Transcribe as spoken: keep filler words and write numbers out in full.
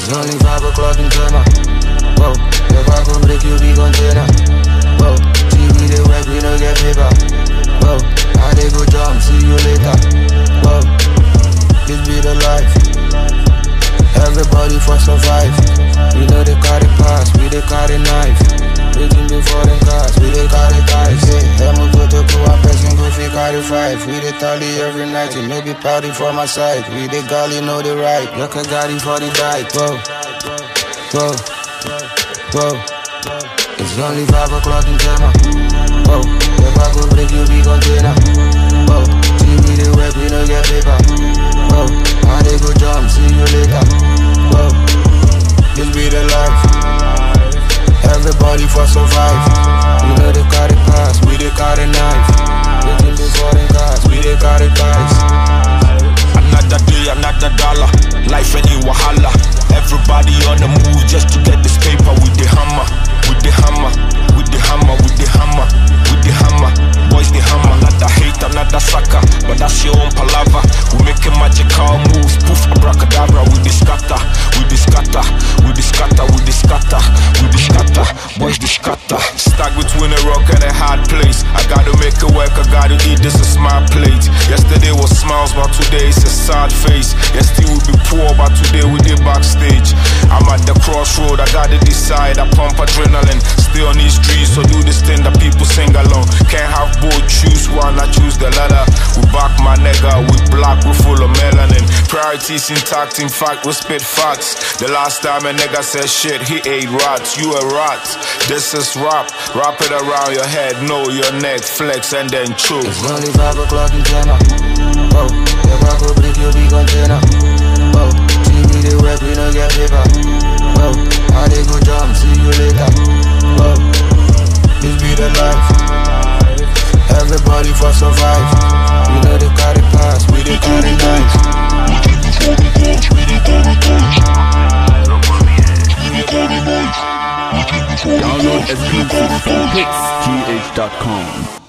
It's only five o'clock in China. Whoa, if I go break you be container. Whoa, T V they work, we don't get paper. Whoa, I they go jump, see you later. Whoa, this be the life. Everybody for survive. We know they carry pass, we they carry knife. Waiting before them cars, we they carry ties. Hey, I'm a go to go a person go fi carry five. We they tally every night, it may be party for my side. We they galley know the right, look a galley for the diet. Whoa, whoa, whoa. It's only five o'clock in China. Whoa, if I go break you be container. Whoa, T V they work, we don't get paper. Whoa, I they go jump, see you later. Whoa, this be the life. Everybody for survive. We know they carry pass, we they carry knife. Waiting before them cars, we they carry ties. Another day, another dollar. Life any wahala. Everybody on the move just to get this paper with the hammer, with the hammer, with the hammer, with the hammer, with the hammer. Boys the hammer, another hate, another sucker, but that's your own palaver. We making magical moves, poof, abracadabra. With the scatter, with the scatter, with the scatter, with the scatter, with the scatter. Boys the scatter. Stuck between a rock and a hard place. I gotta make it work, I gotta eat this a smart plate. Yesterday was smiles, but today it's a sad face. Yesterday we be poor, but today we did backstage. I'm at the crossroad, I gotta decide. I pump adrenaline, stay on these streets, so do this thing that people sing along. Can't have both, choose one, I choose the latter. We back my nigga, we black, we full of melanin. Priorities intact, in fact we spit facts. The last time a nigga said shit, he ate rats. You a rat, this is rap. Wrap it around your head, know your neck, flex and then choke. It's only five o'clock in China. Whoa, if I go break you be container. Whoa, T V they work, we don't get paper. Whoa, I they go jump, see you later. Whoa, this be the life. Everybody for survive. We know they carry pass, we they carry knives. Download exclusive from hits G H dot com.